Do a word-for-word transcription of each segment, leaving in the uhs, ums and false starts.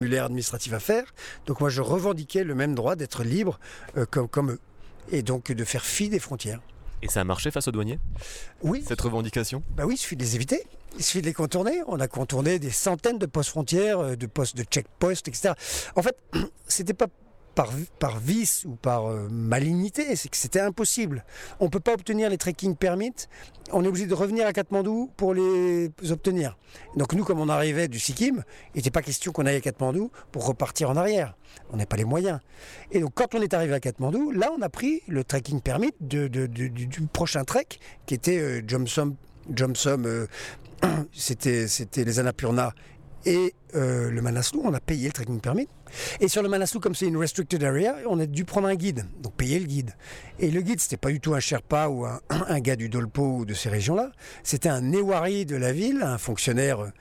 administratif à faire. Donc moi, je revendiquais le même droit d'être libre euh, comme, comme eux. Et donc de faire fi des frontières. Et ça a marché face aux douaniers ? Oui. Cette revendication ? Bah oui, il suffit de les éviter. Il suffit de les contourner. On a contourné des centaines de postes frontières, de postes de check-post, et cetera. En fait, c'était pas par, par vice ou par euh, malignité, c'est que c'était impossible. On ne peut pas obtenir les trekking permits. On est obligé de revenir à Katmandou pour les obtenir. Donc nous, comme on arrivait du Sikkim, il n'était pas question qu'on aille à Katmandou pour repartir en arrière. On n'a pas les moyens. Et donc quand on est arrivé à Katmandou, là on a pris le trekking permit de, de, de, du, du prochain trek, qui était euh, Jomsom, Jomsom euh, c'était, c'était les Annapurna et euh, le Manaslu. On a payé le trekking permit. Et sur le Manaslu, comme c'est une restricted area, on a dû prendre un guide, donc payer le guide. Et le guide, c'était pas du tout un Sherpa ou un, un gars du Dolpo ou de ces régions-là. C'était un Newari de la ville, un fonctionnaire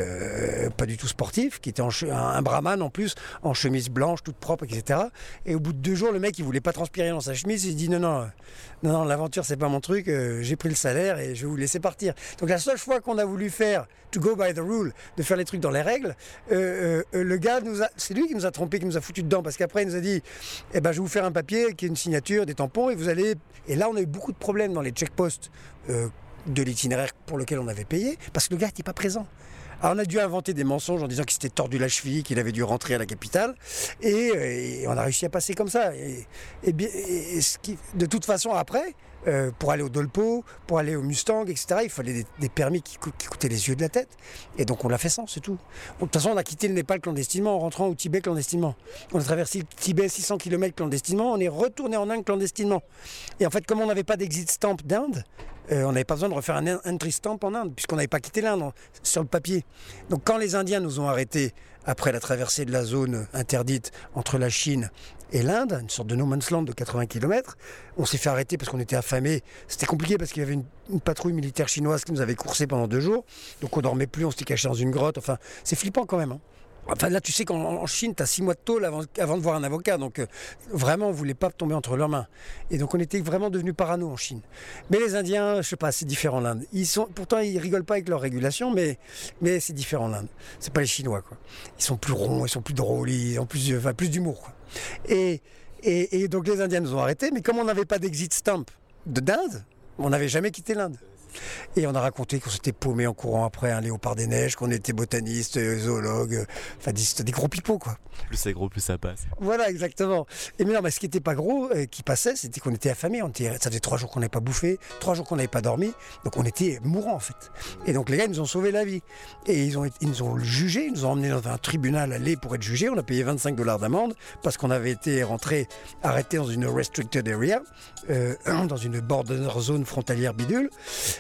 euh, pas du tout sportif, qui était en che- un, un brahman en plus, en chemise blanche, toute propre, et cetera. Et au bout de deux jours, le mec, il voulait pas transpirer dans sa chemise. Il dit non, non, non, non, l'aventure, c'est pas mon truc. Euh, j'ai pris le salaire et je vais vous laisser partir. Donc la seule fois qu'on a voulu faire to go by the rule, de faire les trucs dans les règles, euh, euh, le gars nous a, c'est lui qui nous a trompé, qui nous a foutu dedans, parce qu'après il nous a dit, eh ben je vais vous faire un papier qui est une signature, des tampons, et vous allez. Et là, on a eu beaucoup de problèmes dans les checkposts euh, de l'itinéraire pour lequel on avait payé, parce que le gars n'était pas présent. Alors on a dû inventer des mensonges en disant qu'il s'était tordu la cheville, qu'il avait dû rentrer à la capitale, et, et on a réussi à passer comme ça. Et, et, bien, et ce qui, de toute façon, après, euh, pour aller au Dolpo, pour aller au Mustang, et cetera, il fallait des, des permis qui, qui coûtaient les yeux de la tête. Et donc on l'a fait sans, c'est tout. De toute façon, on a quitté le Népal clandestinement en rentrant au Tibet clandestinement. On a traversé le Tibet six cents kilomètres clandestinement, on est retourné en Inde clandestinement. Et en fait, comme on n'avait pas d'exit stamp d'Inde, Euh, on n'avait pas besoin de refaire un entry stamp en Inde, puisqu'on n'avait pas quitté l'Inde sur le papier. Donc quand les Indiens nous ont arrêtés après la traversée de la zone interdite entre la Chine et l'Inde, une sorte de no man's land de quatre-vingts kilomètres, on s'est fait arrêter parce qu'on était affamés. C'était compliqué parce qu'il y avait une, une patrouille militaire chinoise qui nous avait coursé pendant deux jours. Donc on dormait plus, on s'était caché dans une grotte. Enfin, c'est flippant quand même, hein. Enfin là, tu sais qu'en en Chine, tu as six mois de tôle avant, avant de voir un avocat. Donc euh, vraiment, on ne voulait pas tomber entre leurs mains. Et donc on était vraiment devenus parano en Chine. Mais les Indiens, je sais pas, c'est différent l'Inde. Ils sont, pourtant, ils rigolent pas avec leurs régulations, mais, mais c'est différent l'Inde. C'est pas les Chinois, quoi. Ils sont plus ronds, ils sont plus drôles, ils ont plus, enfin, plus d'humour, quoi. Et, et, et donc les Indiens nous ont arrêtés, mais comme on n'avait pas d'exit stamp de d'Inde, on n'avait jamais quitté l'Inde. Et on a raconté qu'on s'était paumé en courant après un léopard des neiges, qu'on était botaniste, zoologue, enfin des, des gros pipeaux, quoi. Plus c'est gros, plus ça passe. Voilà, exactement. Et mais non, mais ce qui n'était pas gros, euh, qui passait, c'était qu'on était affamés. On était, ça faisait trois jours qu'on n'avait pas bouffé, trois jours qu'on n'avait pas dormi, donc on était mourants en fait. Et donc les gars, ils nous ont sauvé la vie. Et ils, ont, ils nous ont jugés, ils nous ont emmenés dans un tribunal à Leh pour être jugés. On a payé vingt-cinq dollars d'amende parce qu'on avait été rentré, arrêté dans une restricted area, euh, dans une border zone frontalière bidule.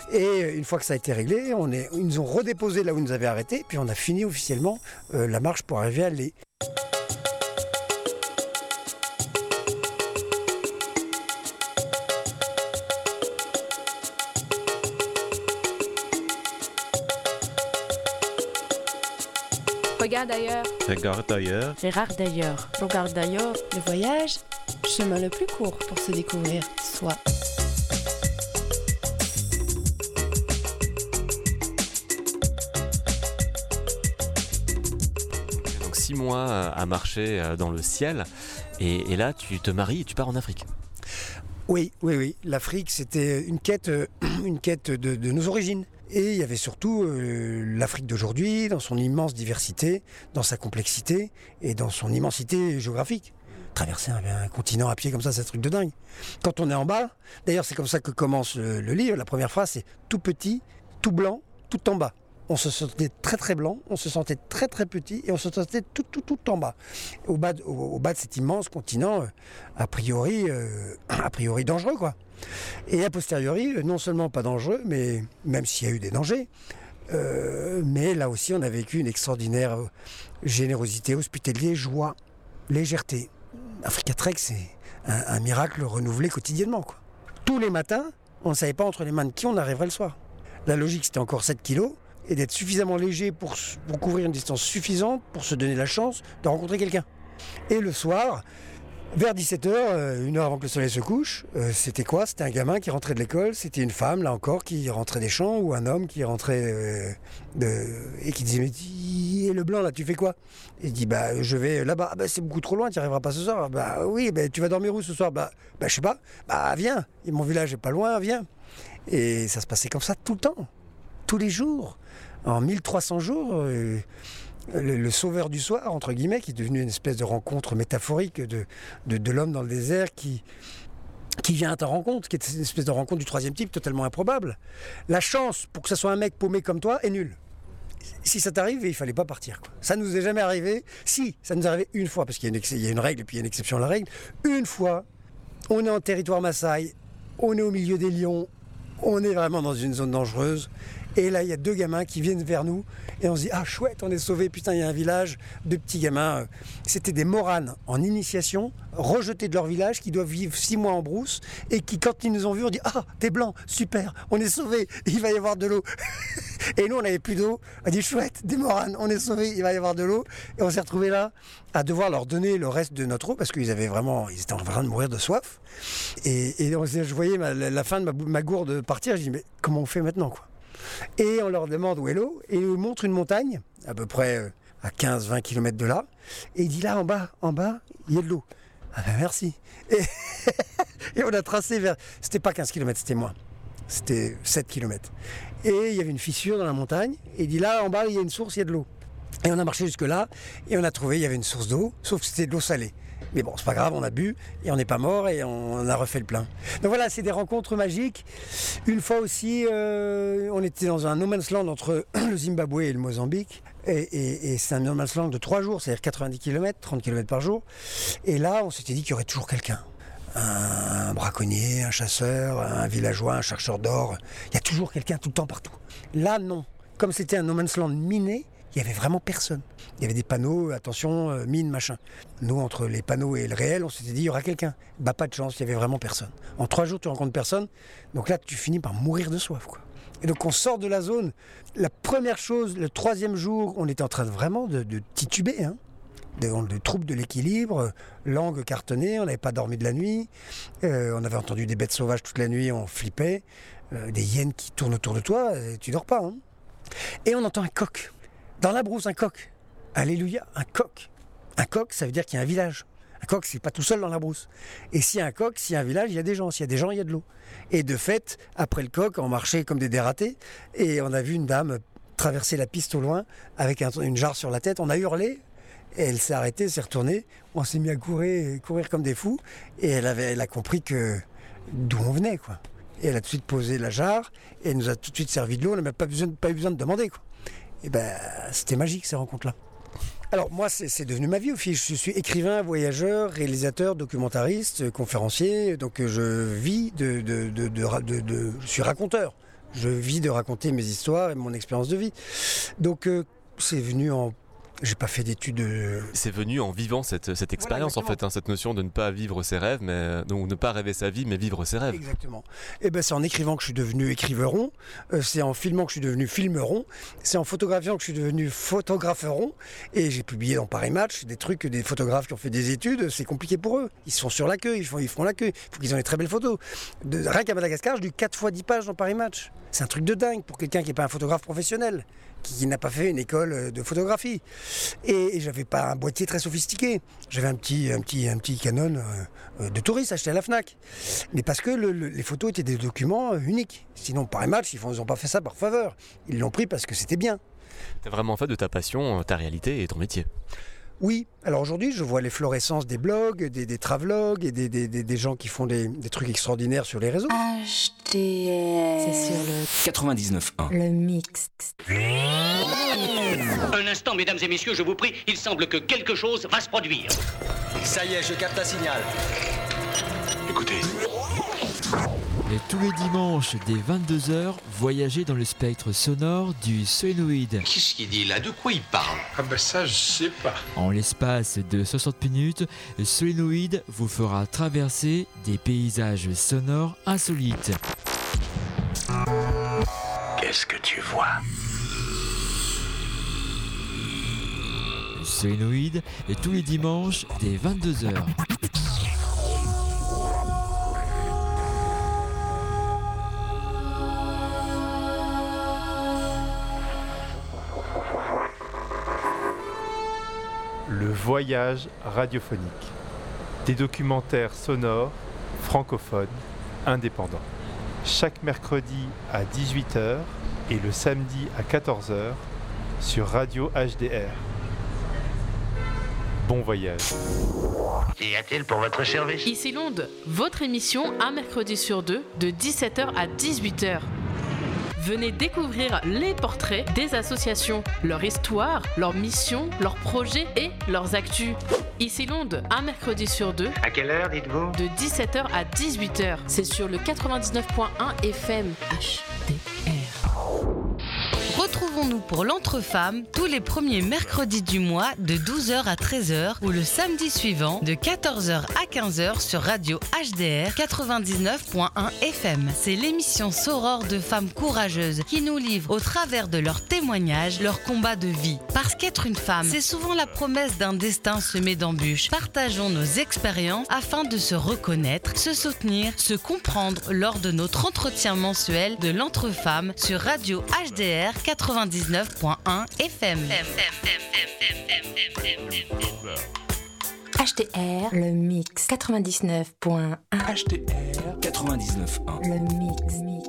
Et une fois que ça a été réglé, on est, ils nous ont redéposé là où ils nous avaient arrêtés, puis on a fini officiellement euh, la marche pour arriver à Leh. Regarde ailleurs. Regarde ailleurs. Regarde ailleurs. Regarde ailleurs. Le voyage, chemin le plus court pour se découvrir soi. Donc six mois à marcher dans le ciel, et, et là tu te maries et tu pars en Afrique. Oui, oui, oui. L'Afrique, c'était une quête, euh, une quête de, de nos origines. Et il y avait surtout euh, l'Afrique d'aujourd'hui, dans son immense diversité, dans sa complexité et dans son immensité géographique. Traverser un, un continent à pied comme ça, c'est un truc de dingue. Quand on est en bas, d'ailleurs c'est comme ça que commence le, le livre, la première phrase c'est « tout petit, tout blanc, tout en bas ». On se sentait très très blanc, on se sentait très très petit et on se sentait tout tout tout en bas. Au bas de, au, au bas de cet immense continent, euh, a priori, euh, a priori dangereux quoi. Et a posteriori, euh, non seulement pas dangereux, mais même s'il y a eu des dangers, euh, mais là aussi on a vécu une extraordinaire euh, générosité, hospitalier, joie, légèreté. Africa Trek, c'est un, un miracle renouvelé quotidiennement quoi. Tous les matins, on ne savait pas entre les mains de qui on arriverait le soir. La logique c'était encore sept kilos. Et d'être suffisamment léger pour, pour couvrir une distance suffisante pour se donner la chance de rencontrer quelqu'un. Et le soir, Vers dix-sept heures, une heure avant que le soleil se couche, euh, c'était quoi? C'était un gamin qui rentrait de l'école, c'était une femme, là encore, qui rentrait des champs, ou un homme qui rentrait euh, de... et qui disait « Mais dis, le blanc, là, tu fais quoi ?» Il dit bah, « Je vais là-bas. Ah, bah, c'est beaucoup trop loin, tu n'y arriveras pas ce soir. »« Bah oui, bah, tu vas dormir où ce soir ?»« Bah, bah je sais pas. »« Bah viens, et mon village est pas loin, viens. » Et ça se passait comme ça tout le temps, tous les jours, en mille trois cents jours. Euh, Le, le sauveur du soir, entre guillemets, qui est devenu une espèce de rencontre métaphorique de, de, de l'homme dans le désert qui, qui vient à ta rencontre, qui est une espèce de rencontre du troisième type totalement improbable. La chance pour que ce soit un mec paumé comme toi est nulle. Si ça t'arrive, il fallait pas partir, quoi. Ça nous est jamais arrivé. Si, ça nous est arrivé une fois, parce qu'il y a une, il y a une règle et puis il y a une exception à la règle. Une fois, on est en territoire Maasai, on est au milieu des lions, on est vraiment dans une zone dangereuse. Et là, il y a deux gamins qui viennent vers nous et on se dit « Ah, chouette, on est sauvés, putain, il y a un village de petits gamins. » C'était des moranes en initiation, rejetés de leur village, qui doivent vivre six mois en brousse et qui, quand ils nous ont vus, ont dit « Ah, t'es blanc, super, on est sauvés, il va y avoir de l'eau. » Et nous, on n'avait plus d'eau. On a dit « Chouette, des moranes, on est sauvés, il va y avoir de l'eau. » Et on s'est retrouvés là à devoir leur donner le reste de notre eau parce qu'ils avaient vraiment, ils étaient en train de mourir de soif. Et, et on, je voyais ma, la fin de ma, ma gourde partir. Je dis « Mais comment on fait maintenant, quoi ?» Et on leur demande où est l'eau, et ils nous montrent une montagne, à peu près à quinze à vingt kilomètres de là, et il dit là en bas, en bas, il y a de l'eau. Ah ben merci. Et, et on a tracé vers, c'était pas quinze kilomètres, c'était moins, c'était sept kilomètres. Et il y avait une fissure dans la montagne, et il dit là en bas, il y a une source, il y a de l'eau. Et on a marché jusque là, et on a trouvé, il y avait une source d'eau, sauf que c'était de l'eau salée. Mais bon, c'est pas grave, on a bu et on n'est pas mort et on a refait le plein. Donc voilà, c'est des rencontres magiques. Une fois aussi, euh, on était dans un no man's land entre le Zimbabwe et le Mozambique. Et, et, et c'est un no man's land de trois jours, c'est-à-dire quatre-vingt-dix kilomètres, trente kilomètres par jour. Et là, on s'était dit qu'il y aurait toujours quelqu'un. Un braconnier, un chasseur, un villageois, un chercheur d'or. Il y a toujours quelqu'un tout le temps partout. Là, non. Comme c'était un no man's land miné, il n'y avait vraiment personne. Il y avait des panneaux, attention, euh, mine, machin. Nous, entre les panneaux et le réel, on s'était dit, il y aura quelqu'un. Bah, pas de chance, il n'y avait vraiment personne. En trois jours, tu rencontres personne. Donc là, tu finis par mourir de soif, quoi. Et donc, on sort de la zone. La première chose, le troisième jour, on était en train de vraiment de, de tituber, hein. De, de troubles de l'équilibre, langue cartonnée, on n'avait pas dormi de la nuit. Euh, on avait entendu des bêtes sauvages toute la nuit, on flippait. Euh, des hyènes qui tournent autour de toi, et tu dors pas, hein. Et on entend un coq. Dans la brousse, un coq. Alléluia, un coq. Un coq, ça veut dire qu'il y a un village. Un coq, c'est pas tout seul dans la brousse. Et s'il y a un coq, s'il y a un village, il y a des gens. S'il y a des gens, il y a de l'eau. Et de fait, après le coq, on marchait comme des dératés. Et on a vu une dame traverser la piste au loin avec un, une jarre sur la tête. On a hurlé. Et elle s'est arrêtée, s'est retournée. On s'est mis à courir, courir comme des fous. Et elle, avait, elle a compris que d'où on venait, quoi. Et elle a tout de suite posé la jarre. Et elle nous a tout de suite servi de l'eau. On n'a même pas besoin, pas eu besoin de demander, quoi. Et ben, c'était magique ces rencontres-là. Alors moi, c'est, c'est devenu ma vie au fil. Je suis écrivain, voyageur, réalisateur, documentariste, conférencier. Donc je vis de, de, de, de, de, de je suis raconteur. Je vis de raconter mes histoires et mon expérience de vie. Donc euh, c'est venu en... J'ai pas fait d'études. De... C'est venu en vivant cette, cette expérience, voilà, en fait, hein, cette notion de ne pas vivre ses rêves, mais donc ne pas rêver sa vie, mais vivre ses rêves. Exactement. Et ben c'est en écrivant que je suis devenu écriveuron, euh, c'est en filmant que je suis devenu filmeron, c'est en photographiant que je suis devenu photographeron, et j'ai publié dans Paris Match des trucs, des photographes qui ont fait des études, c'est compliqué pour eux. Ils sont sur la queue, ils font, ils font la queue. Il faut qu'ils aient des très belles photos. De, rien qu'à Madagascar, j'ai lu quatre fois dix pages dans Paris Match. C'est un truc de dingue pour quelqu'un qui n'est pas un photographe professionnel, qui, qui n'a pas fait une école de photographie. Et, et j'avais pas un boîtier très sophistiqué. J'avais un petit, un petit, un petit Canon euh, de touriste acheté à la Fnac. Mais parce que le, le, les photos étaient des documents euh, uniques. Sinon, Paris Match, ils n'ont pas fait ça par faveur. Ils l'ont pris parce que c'était bien. Tu as vraiment fait de ta passion ta réalité et ton métier. Oui, alors aujourd'hui je vois les florescences des blogs, des, des travelogues et des, des, des, des gens qui font des, des trucs extraordinaires sur les réseaux. H T S. C'est sur le quatre-vingt-dix-neuf un. Le mix. Un instant, mesdames et messieurs, je vous prie, il semble que quelque chose va se produire. Ça y est, je capte un signal. Écoutez. Et tous les dimanches, dès vingt-deux heures, voyagez dans le spectre sonore du solénoïde. Qu'est-ce qu'il dit là? De quoi il parle? Ah bah ça, je sais pas. En l'espace de soixante minutes, Solénoïde vous fera traverser des paysages sonores insolites. Qu'est-ce que tu vois? Solénoïde, et tous les dimanches, dès vingt-deux heures. voyage radiophonique. Des documentaires sonores, francophones, indépendants. Chaque mercredi à dix-huit heures et le samedi à quatorze heures sur Radio H D R. Bon voyage. Qu'y a-t-il pour votre service? Ici Londres, votre émission un mercredi sur deux de dix-sept heures à dix-huit heures. Venez découvrir les portraits des associations, leur histoire, leurs missions, leurs projets et leurs actus. Ici Londres, un mercredi sur deux. À quelle heure, dites-vous? De dix-sept heures à dix-huit heures. C'est sur le quatre-vingt-dix-neuf point un F M H D R. Retrouvons-nous pour l'Entre-Femmes tous les premiers mercredis du mois de douze heures à treize heures ou le samedi suivant de quatorze heures à quinze heures sur Radio H D R quatre-vingt-dix-neuf point un F M. C'est l'émission sorore de femmes courageuses qui nous livrent au travers de leurs témoignages leur combat de vie. Parce qu'être une femme, c'est souvent la promesse d'un destin semé d'embûches. Partageons nos expériences afin de se reconnaître, se soutenir, se comprendre lors de notre entretien mensuel de l'Entre-Femmes sur Radio H D R quatre-vingt-dix-neuf point un F M. H D R, le mix quatre-vingt-dix-neuf point un. H D R quatre-vingt-dix-neuf point un. Le mix. mix.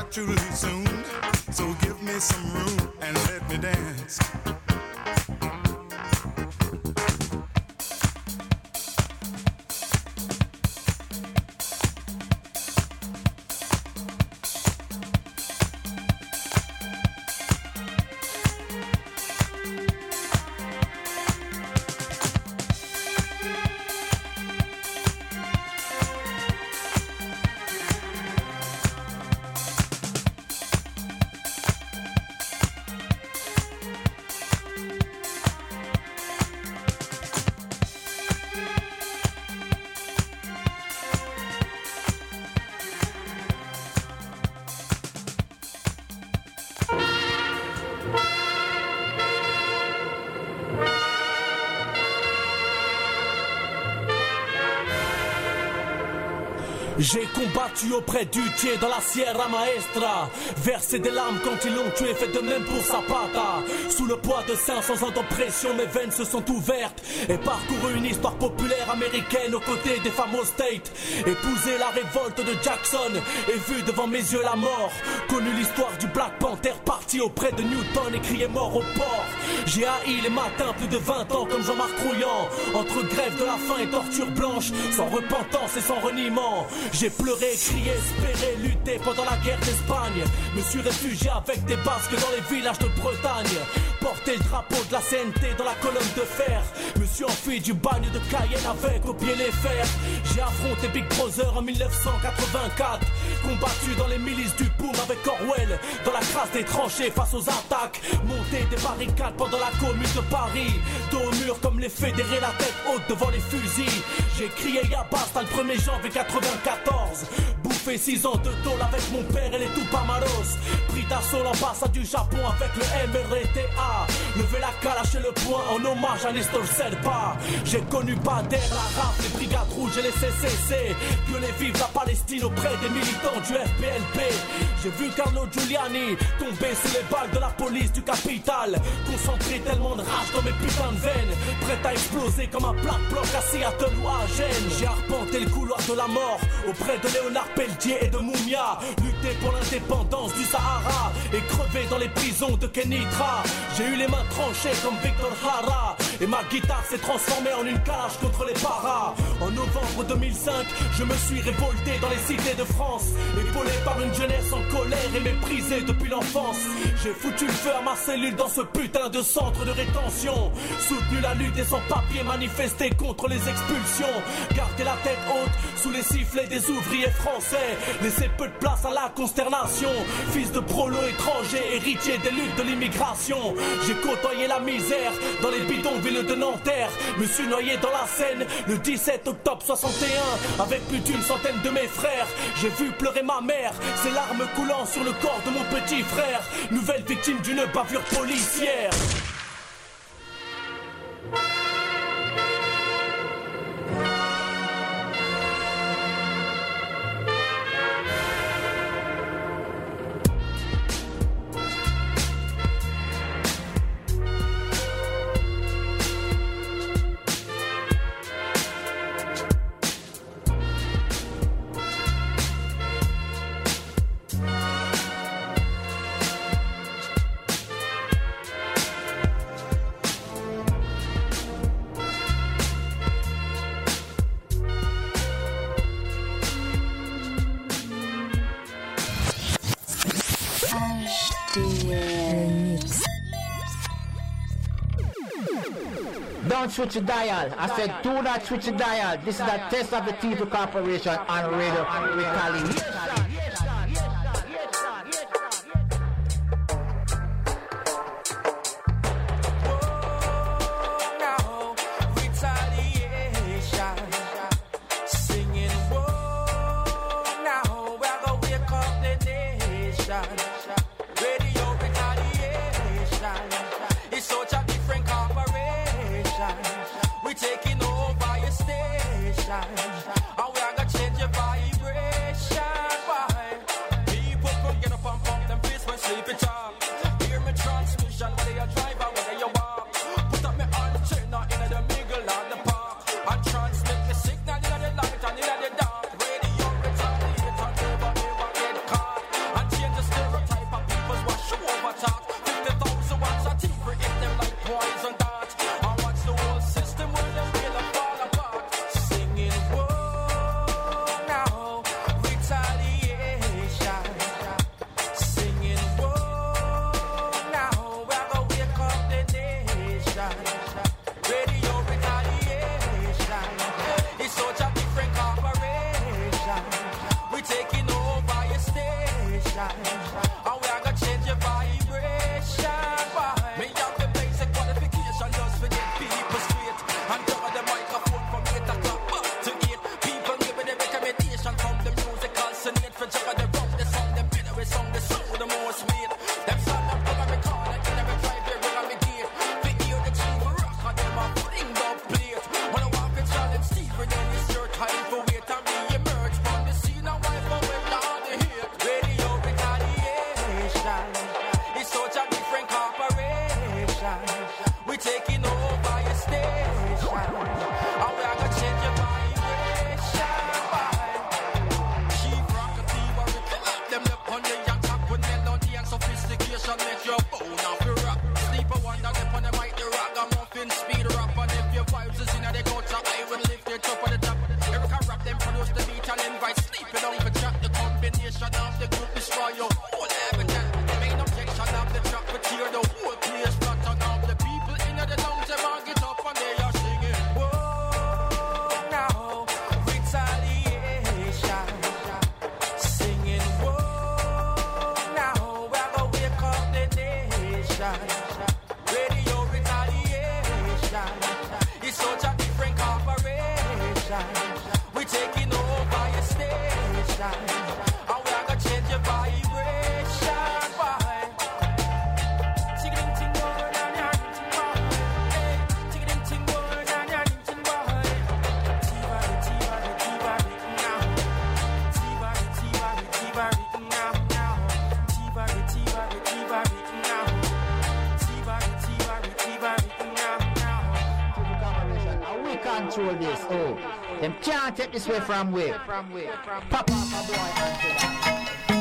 too soon. So give me some room and let me dance. J'ai combattu auprès du Dieu dans la Sierra Maestra, versé des larmes quand ils l'ont tué, fait de même pour Zapata. Sous le poids de cinq cents ans d'oppression, mes veines se sont ouvertes et parcouru une histoire populaire américaine aux côtés des fameux States. Épousé la révolte de Jackson et vu devant mes yeux la mort. Connu l'histoire du Black Panther parti auprès de Newton et crié mort au port. J'ai haï les matins plus de vingt ans comme Jean-Marc Rouillant, entre grève de la faim et torture blanche, sans repentance et sans reniement. J'ai pleuré, crié, espéré, lutté pendant la guerre d'Espagne. Me suis réfugié avec des basques dans les villages de Bretagne. Porté le drapeau de la C N T dans la colonne de fer. Me suis enfui du bagne de Cayenne avec au pied les fers. J'ai affronté Big Brother en mille neuf cent quatre-vingt-quatre. Combattu dans les milices du Poum avec Orwell. Dans la crasse des tranchées face aux attaques. Monté des barricades pendant la commune de Paris. Dos au mur comme les fédérés, la tête haute devant les fusils. J'ai crié Yabasta le premier janvier quatre-vingt-quatorze. Bouffé six ans de tôle avec mon père et les Tupamaros. Pris d'assaut l'ambassade du Japon avec le M R T A. Levé la calache et le poing en hommage à Nestor Serpa. J'ai connu Bader, la R A F, les Brigades Rouges et les C C C. Violer vive la Palestine auprès des militants du F P L P. J'ai vu Carlo Giuliani tomber sous les balles de la police du capital. Concentré tellement de rage dans mes putains de veines, prêt à exploser comme un plat de bloc à Seattle ou à Gênes. J'ai arpenté le couloir de la mort auprès de Léonard Pelletier et de Moumia. Lutté pour l'indépendance du Sahara et crevé dans les prisons de Kenitra. J'ai eu les mains tranchées comme Victor Jara et ma guitare s'est transformée en une cage contre les paras. En novembre deux mille cinq, je me suis révolté dans les cités de France, épaulé par une jeunesse en colère et méprisée depuis l'enfance. J'ai foutu le feu à ma cellule dans ce putain de centre de rétention. Soutenu la lutte et sans papier, manifesté contre les expulsions. Gardé la tête haute sous les sifflets des ouvriers français. Laissé peu de place à la consternation. Fils de prolo étranger, héritier des luttes de l'immigration. J'ai côtoyé la misère dans les bidonvilles de Nanterre. Me suis noyé dans la Seine le dix-sept octobre soixante et un avec plus d'une centaine de mes frères. J'ai vu pleurer ma mère, ses larmes coulant sur le corps de mon petit frère. Nouvelle victime d'une bavure policière. Don't switch the dial. I said do not switch the dial. This is a test of the T V Corporation on Radio Retaliation. And we are gonna change your vibration. control this. Oh, them can't take this way from we. Pop off a boy and that.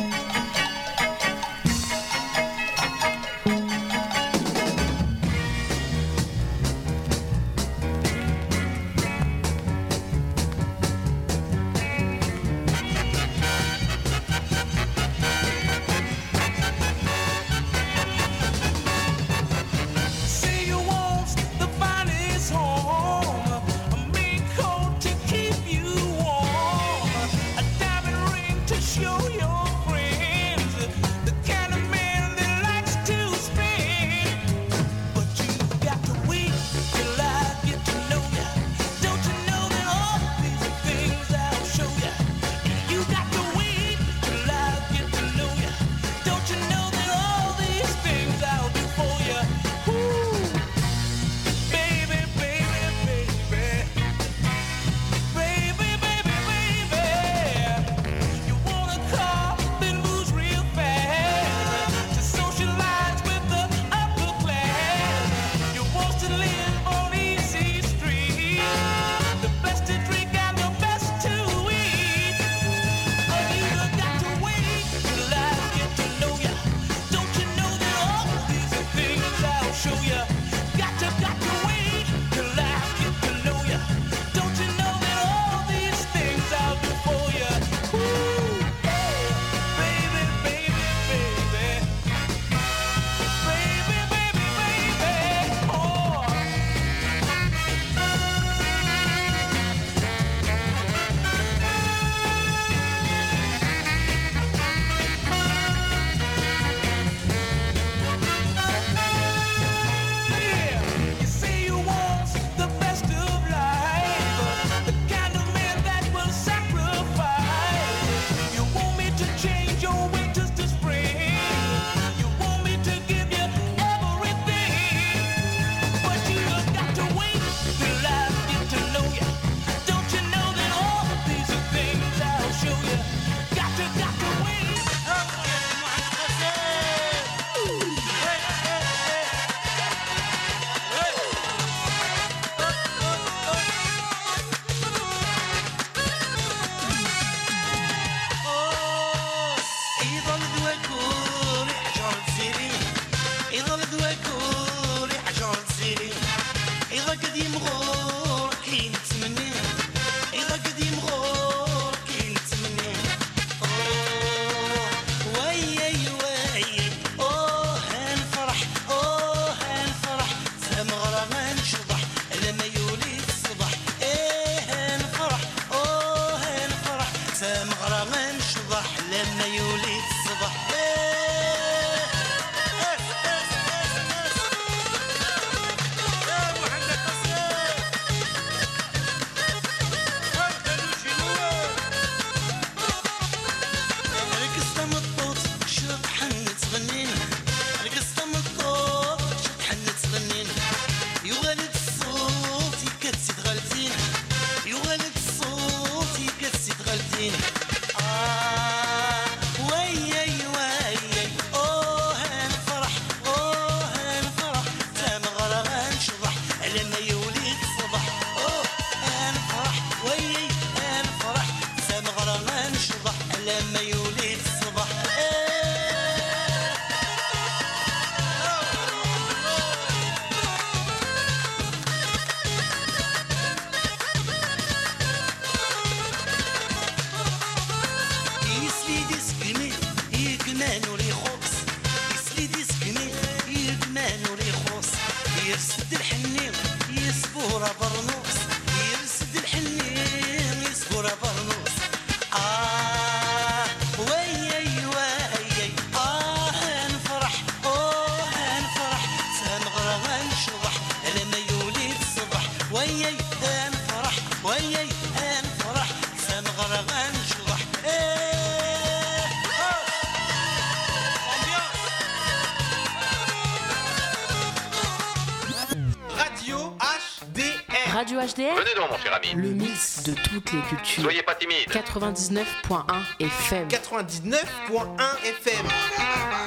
Radio H D R. Venez donc, mon cher ami. Le mix de toutes les cultures. Soyez pas timide. quatre-vingt-dix-neuf point un F M. quatre-vingt-dix-neuf point un F M.